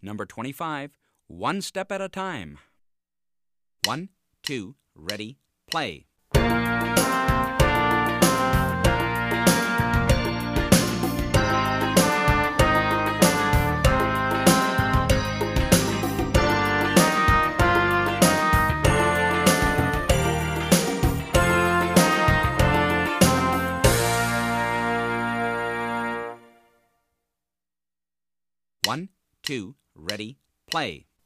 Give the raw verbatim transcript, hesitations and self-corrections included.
Number twenty-five, one step at a time. One, two, ready, play. One, two, ready, play.